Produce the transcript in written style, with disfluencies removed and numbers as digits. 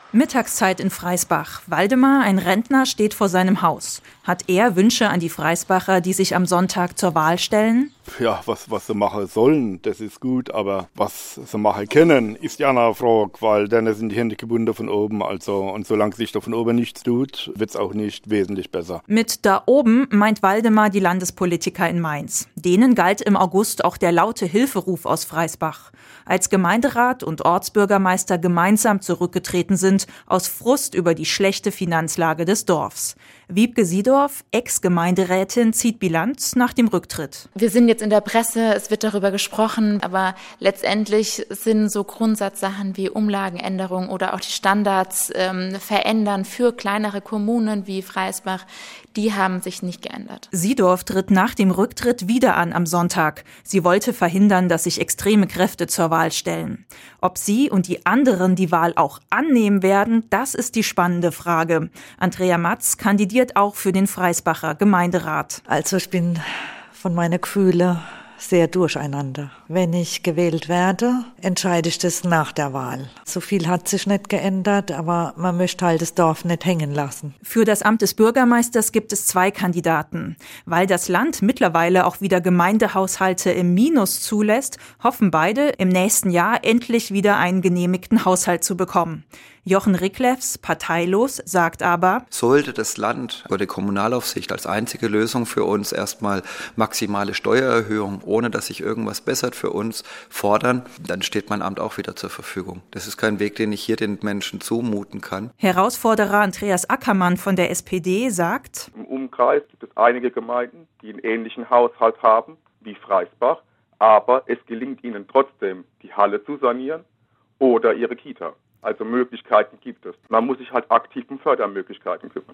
Mittagszeit in Freisbach. Waldemar, ein Rentner, steht vor seinem Haus. Hat er Wünsche an die Freisbacher, die sich am Sonntag zur Wahl stellen? Ja, was sie machen sollen, das ist gut, aber was sie machen können, ist die andere Frage, weil dann sind die Hände gebunden von oben, und solange sich da von oben nichts tut, wird es auch nicht wesentlich besser. Mit da oben meint Waldemar die Landespolitiker in Mainz. Denen galt im August auch der laute Hilferuf aus Freisbach. Als Gemeinderat und Ortsbürgermeister gemeinsam zurückgetreten sind, aus Frust über die schlechte Finanzlage des Dorfs. Wiebke Siedorf, Ex-Gemeinderätin, zieht Bilanz nach dem Rücktritt. Wir sind jetzt in der Presse, es wird darüber gesprochen, aber letztendlich sind so Grundsatzsachen wie Umlagenänderung oder auch die Standards verändern für kleinere Kommunen wie Freisbach, die haben sich nicht geändert. Siedorf tritt nach dem Rücktritt wieder an am Sonntag. Sie wollte verhindern, dass sich extreme Kräfte zur Wahl stellen. Ob sie und die anderen die Wahl auch annehmen werden, das ist die spannende Frage. Andrea Matz kandidiert auch für den Freisbacher Gemeinderat. Also ich bin von meinen Gefühlen sehr durcheinander. Wenn ich gewählt werde, entscheide ich das nach der Wahl. So viel hat sich nicht geändert, aber man möchte halt das Dorf nicht hängen lassen. Für das Amt des Bürgermeisters gibt es 2 Kandidaten. Weil das Land mittlerweile auch wieder Gemeindehaushalte im Minus zulässt, hoffen beide, im nächsten Jahr endlich wieder einen genehmigten Haushalt zu bekommen. Jochen Riklefs, parteilos, sagt aber: Sollte das Land oder die Kommunalaufsicht als einzige Lösung für uns erstmal maximale Steuererhöhung, ohne dass sich irgendwas bessert für uns, fordern, dann steht mein Amt auch wieder zur Verfügung. Das ist kein Weg, den ich hier den Menschen zumuten kann. Herausforderer Andreas Ackermann von der SPD sagt: Im Umkreis gibt es einige Gemeinden, die einen ähnlichen Haushalt haben wie Freisbach, aber es gelingt ihnen trotzdem, die Halle zu sanieren oder ihre Kita. Also Möglichkeiten gibt es. Man muss sich halt aktiv um Fördermöglichkeiten kümmern.